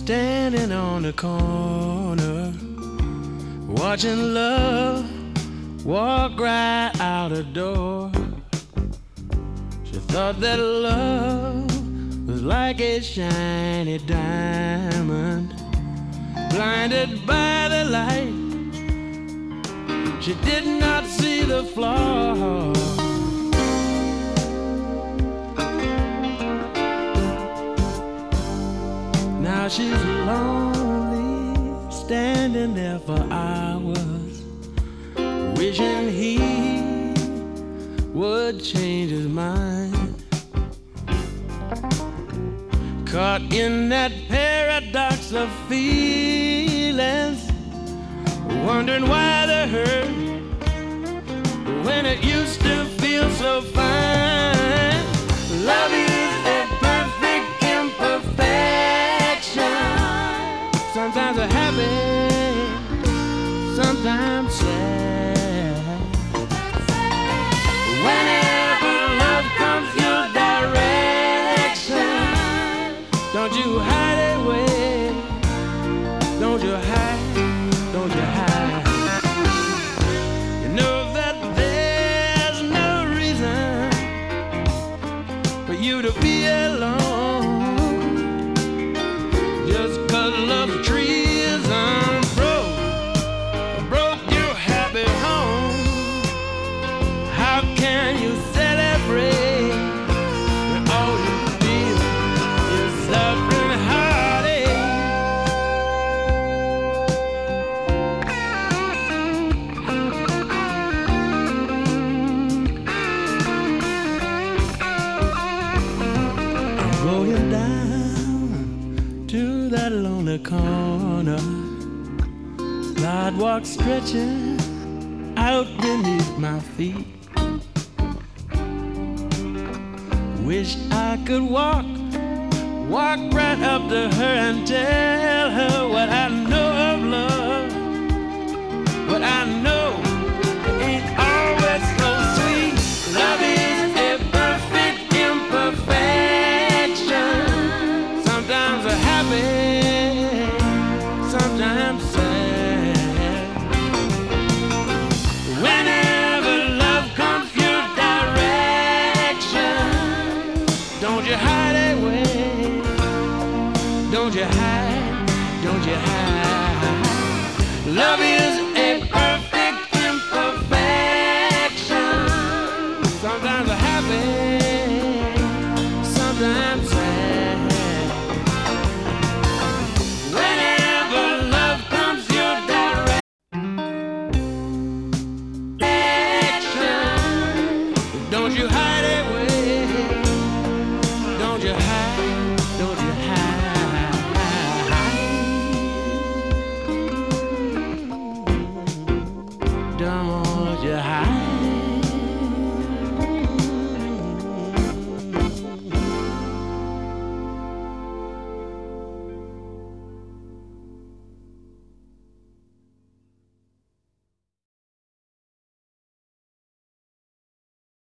standing on the corner, watching love walk right out the door. She thought that love was like a shiny diamond, blinded by the light. She did not see the flaw. Now she's lonely, standing there for hours, wishing he would change his mind. Caught in that paradox of feelings, wondering why the hurt when it used to feel so fine. Love is a perfect imperfection. Sometimes a happy, sometimes sad. Whenever love comes your direction, don't you hide away. Don't you hide, don't you hide. You know that there's no reason for you to be alone, just 'cause love tree is broke your happy home. How can you celebrate when all you feel is suffering heartache? I'm going down to that lonely corner, sidewalk stretching out beneath my feet. Wish I could walk right up to her and tell her what I know of love, what I know it ain't always so sweet. Love is a perfect imperfection. Sometimes a happy, sometimes sad. Whenever love comes your direction, don't you hide away. Don't you hide, don't you hide. Love is